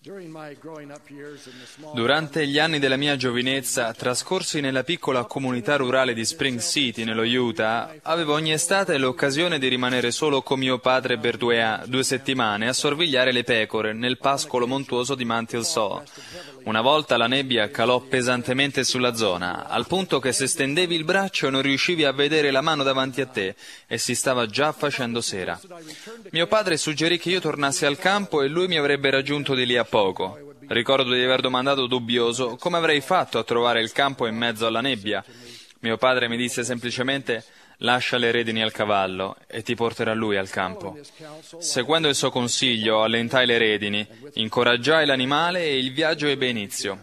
Durante gli anni della mia giovinezza, trascorsi nella piccola comunità rurale di Spring City, nello Utah, avevo ogni estate l'occasione di rimanere solo con mio padre per 2 settimane a sorvegliare le pecore nel pascolo montuoso di Mount Hill. Una volta la nebbia calò pesantemente sulla zona, al punto che se stendevi il braccio non riuscivi a vedere la mano davanti a te e si stava già facendo sera. Mio padre suggerì che io tornassi al campo e lui mi avrebbe raggiunto di lì a poco. Ricordo di aver domandato dubbioso come avrei fatto a trovare il campo in mezzo alla nebbia. Mio padre mi disse semplicemente: lascia le redini al cavallo e ti porterà lui al campo. Seguendo il suo consiglio, allentai le redini, incoraggiai l'animale e il viaggio ebbe inizio.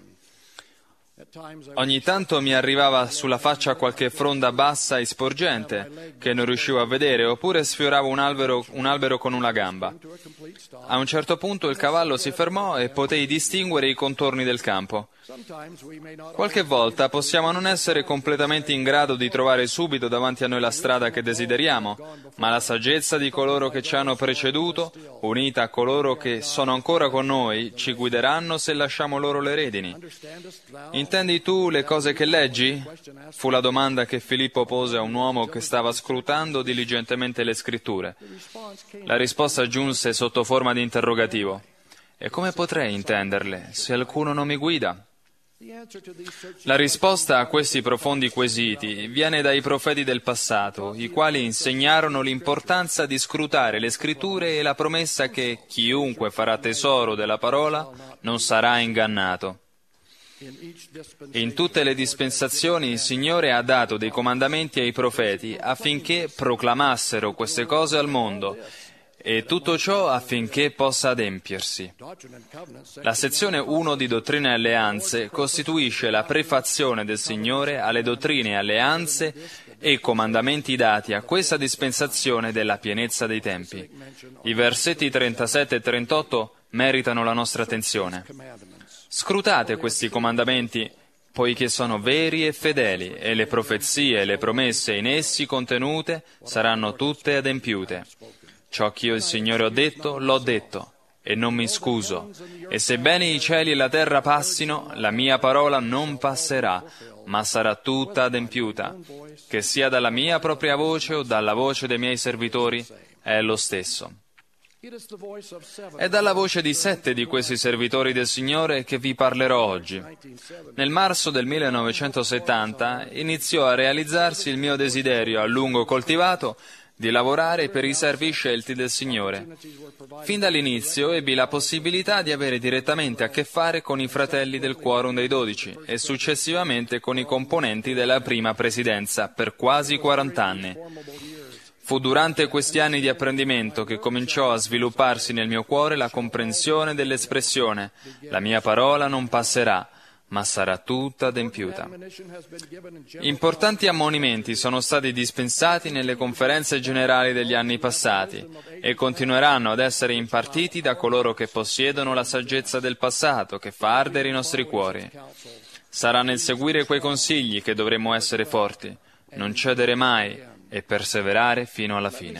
Ogni tanto mi arrivava sulla faccia qualche fronda bassa e sporgente che non riuscivo a vedere, oppure sfioravo un albero con una gamba. A un certo punto il cavallo si fermò e potei distinguere i contorni del campo. Qualche volta possiamo non essere completamente in grado di trovare subito davanti a noi la strada che desideriamo, ma la saggezza di coloro che ci hanno preceduto, unita a coloro che sono ancora con noi, ci guideranno se lasciamo loro le redini. Intendi tu le cose che leggi? Fu la domanda che Filippo pose a un uomo che stava scrutando diligentemente le scritture. La risposta giunse sotto forma di interrogativo. E come potrei intenderle se alcuno non mi guida? La risposta a questi profondi quesiti viene dai profeti del passato, i quali insegnarono l'importanza di scrutare le scritture e la promessa che chiunque farà tesoro della parola non sarà ingannato. In tutte le dispensazioni il Signore ha dato dei comandamenti ai profeti affinché proclamassero queste cose al mondo, e tutto ciò affinché possa adempiersi. La sezione 1 di Dottrine e Alleanze costituisce la prefazione del Signore alle dottrine e alleanze e comandamenti dati a questa dispensazione della pienezza dei tempi. I versetti 37 e 38 meritano la nostra attenzione. Scrutate questi comandamenti, poiché sono veri e fedeli, e le profezie e le promesse in essi contenute saranno tutte adempiute. Ciò che io il Signore ho detto, l'ho detto, e non mi scuso. E sebbene i cieli e la terra passino, la mia parola non passerà, ma sarà tutta adempiuta. Che sia dalla mia propria voce o dalla voce dei miei servitori, è lo stesso. È dalla voce di 7 di questi servitori del Signore che vi parlerò oggi. Nel marzo del 1970 iniziò a realizzarsi il mio desiderio a lungo coltivato di lavorare per i servi scelti del Signore. Fin dall'inizio ebbi la possibilità di avere direttamente a che fare con i fratelli del Quorum dei 12 e successivamente con i componenti della prima presidenza per quasi 40 anni. Fu durante questi anni di apprendimento che cominciò a svilupparsi nel mio cuore la comprensione dell'espressione «La mia parola non passerà, ma sarà tutta adempiuta». Importanti ammonimenti sono stati dispensati nelle conferenze generali degli anni passati e continueranno ad essere impartiti da coloro che possiedono la saggezza del passato che fa ardere i nostri cuori. Sarà nel seguire quei consigli che dovremo essere forti, non cedere mai e perseverare fino alla fine.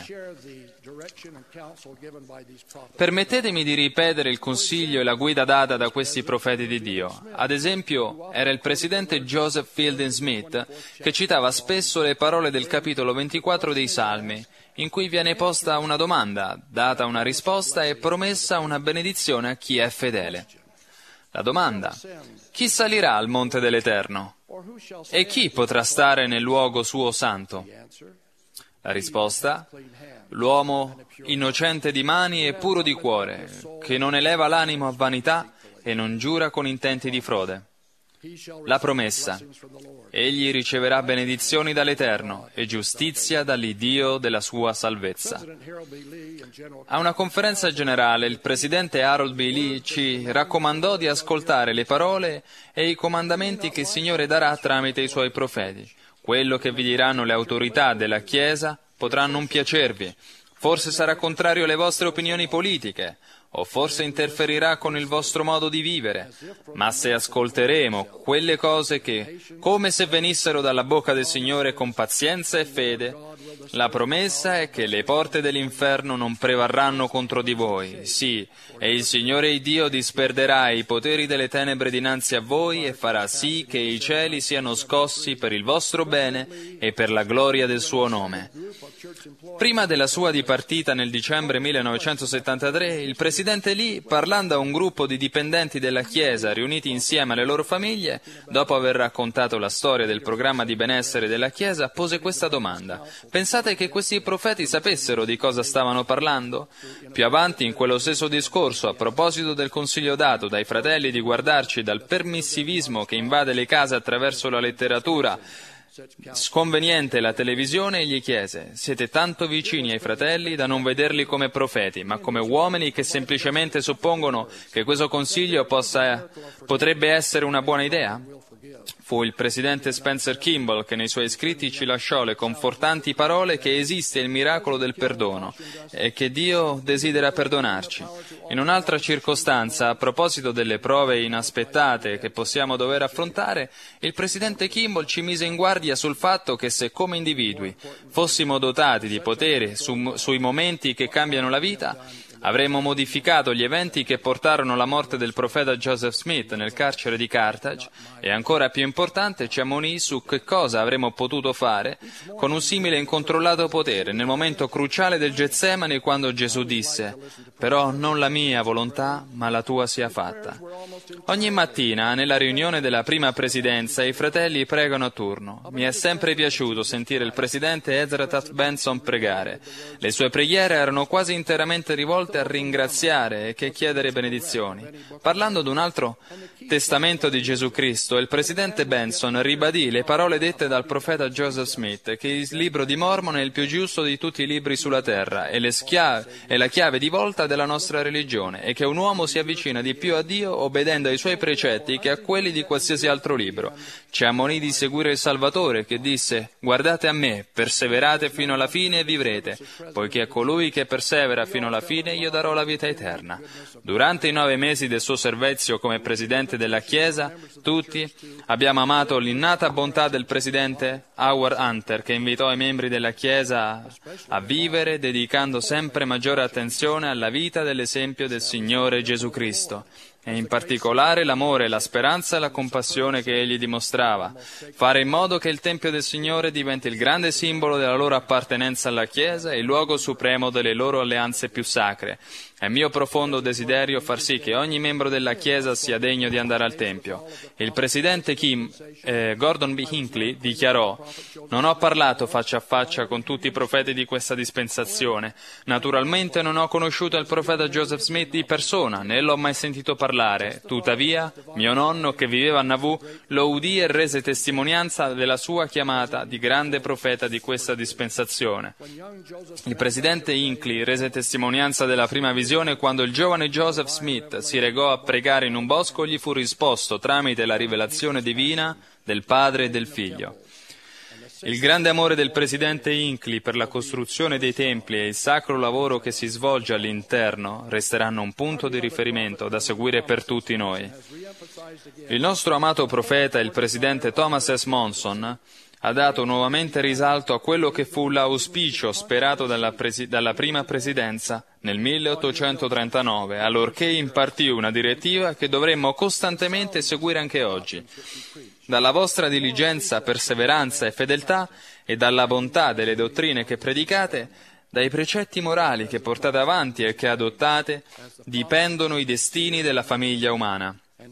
Permettetemi di ripetere il consiglio e la guida data da questi profeti di Dio. Ad esempio, era il presidente Joseph Fielding Smith che citava spesso le parole del capitolo 24 dei Salmi, in cui viene posta una domanda, data una risposta e promessa una benedizione a chi è fedele. La domanda: chi salirà al monte dell'Eterno? E chi potrà stare nel luogo suo santo? La risposta: l'uomo innocente di mani e puro di cuore, che non eleva l'animo a vanità e non giura con intenti di frode. La promessa: egli riceverà benedizioni dall'Eterno e giustizia dall'Iddio della sua salvezza. A una conferenza generale il presidente Harold B. Lee ci raccomandò di ascoltare le parole e i comandamenti che il Signore darà tramite i suoi profeti. Quello che vi diranno le autorità della Chiesa potrà non piacervi, forse sarà contrario alle vostre opinioni politiche, o forse interferirà con il vostro modo di vivere, ma se ascolteremo quelle cose che, come se venissero dalla bocca del Signore con pazienza e fede, La promessa è che le porte dell'inferno non prevarranno contro di voi, sì, e il Signore Dio disperderà i poteri delle tenebre dinanzi a voi e farà sì che i cieli siano scossi per il vostro bene e per la gloria del suo nome. Prima della sua dipartita nel dicembre 1973, il presidente Lee, parlando a un gruppo di dipendenti della Chiesa riuniti insieme alle loro famiglie, dopo aver raccontato la storia del programma di benessere della Chiesa, pose questa domanda: pensate che questi profeti sapessero di cosa stavano parlando? Più avanti in quello stesso discorso, a proposito del consiglio dato dai fratelli di guardarci dal permissivismo che invade le case attraverso la letteratura sconveniente e la televisione, egli chiese: siete tanto vicini ai fratelli da non vederli come profeti, ma come uomini che semplicemente suppongono che questo consiglio potrebbe essere una buona idea? Fu il presidente Spencer Kimball che nei suoi scritti ci lasciò le confortanti parole che esiste il miracolo del perdono e che Dio desidera perdonarci. In un'altra circostanza, a proposito delle prove inaspettate che possiamo dover affrontare, il presidente Kimball ci mise in guardia sul fatto che se come individui fossimo dotati di potere sui momenti che cambiano la vita, avremmo modificato gli eventi che portarono alla morte del profeta Joseph Smith nel carcere di Carthage e, ancora più importante, ci ammonì su che cosa avremmo potuto fare con un simile incontrollato potere nel momento cruciale del Getsemani, quando Gesù disse: «Però non la mia volontà, ma la tua sia fatta». Ogni mattina, nella riunione della prima presidenza, i fratelli pregano a turno. Mi è sempre piaciuto sentire il presidente Ezra Taft Benson pregare. Le sue preghiere erano quasi interamente rivolte a ringraziare e che chiedere benedizioni. Parlando di un altro testamento di Gesù Cristo, il presidente Benson ribadì le parole dette dal profeta Joseph Smith, che il libro di Mormon è il più giusto di tutti i libri sulla terra e la chiave di volta della nostra religione, e che un uomo si avvicina di più a Dio obbedendo ai suoi precetti che a quelli di qualsiasi altro libro. Ci ammonì di seguire il Salvatore, che disse: «Guardate a me, perseverate fino alla fine e vivrete, poiché a colui che persevera fino alla fine io darò la vita eterna». Durante i 9 mesi del suo servizio come presidente della Chiesa, tutti abbiamo amato l'innata bontà del presidente Howard Hunter, che invitò i membri della Chiesa a vivere dedicando sempre maggiore attenzione alla vita dell'esempio del Signore Gesù Cristo, e in particolare l'amore, la speranza e la compassione che egli dimostrava, fare in modo che il Tempio del Signore diventi il grande simbolo della loro appartenenza alla Chiesa e il luogo supremo delle loro alleanze più sacre. È mio profondo desiderio far sì che ogni membro della Chiesa sia degno di andare al Tempio. Il presidente Gordon B. Hinckley dichiarò: «Non ho parlato faccia a faccia con tutti i profeti di questa dispensazione. Naturalmente non ho conosciuto il profeta Joseph Smith di persona, né l'ho mai sentito parlare. Tuttavia, mio nonno, che viveva a Nauvoo, lo udì e rese testimonianza della sua chiamata di grande profeta di questa dispensazione». Il presidente Hinckley rese testimonianza della prima visione quando il giovane Joseph Smith si recò a pregare in un bosco, gli fu risposto tramite la rivelazione divina del Padre e del Figlio. Il grande amore del presidente Hinckley per la costruzione dei templi e il sacro lavoro che si svolge all'interno resteranno un punto di riferimento da seguire per tutti noi. Il nostro amato profeta, il presidente Thomas S. Monson, ha dato nuovamente risalto a quello che fu l'auspicio sperato dalla prima presidenza nel 1839, allorché impartì una direttiva che dovremmo costantemente seguire anche oggi. Dalla vostra diligenza, perseveranza e fedeltà e dalla bontà delle dottrine che predicate, dai precetti morali che portate avanti e che adottate, dipendono i destini della famiglia umana.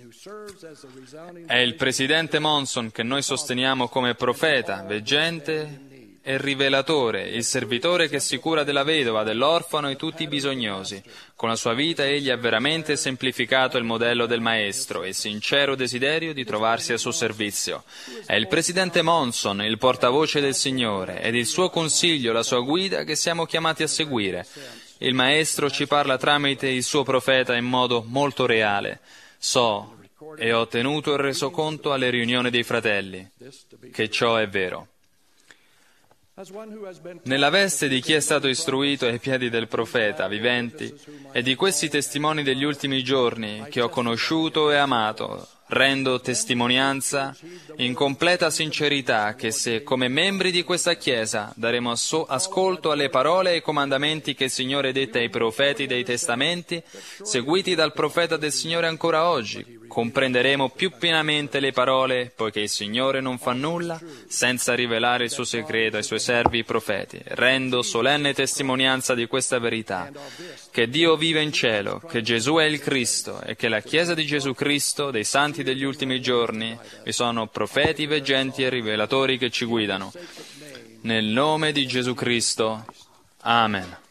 È il presidente Monson che noi sosteniamo come profeta, veggente e rivelatore, il servitore che si cura della vedova, dell'orfano e tutti i bisognosi. Con la sua vita egli ha veramente semplificato il modello del Maestro e sincero desiderio di trovarsi a suo servizio. È il presidente Monson, il portavoce del Signore, ed il suo consiglio, la sua guida che siamo chiamati a seguire. Il Maestro ci parla tramite il suo profeta in modo molto reale. So e ho tenuto il resoconto alle riunioni dei fratelli, che ciò è vero. Nella veste di chi è stato istruito ai piedi del profeta viventi e di questi testimoni degli ultimi giorni che ho conosciuto e amato, Rendo testimonianza in completa sincerità che se come membri di questa Chiesa daremo ascolto alle parole e ai comandamenti che il Signore dette ai profeti dei testamenti, seguiti dal profeta del Signore ancora oggi, comprenderemo più pienamente le parole, poiché il Signore non fa nulla senza rivelare il suo segreto ai suoi servi i profeti. Rendo solenne testimonianza di questa verità, che Dio vive in cielo, che Gesù è il Cristo e che la Chiesa di Gesù Cristo, dei santi degli ultimi giorni, vi sono profeti, veggenti e rivelatori che ci guidano. Nel nome di Gesù Cristo. Amen.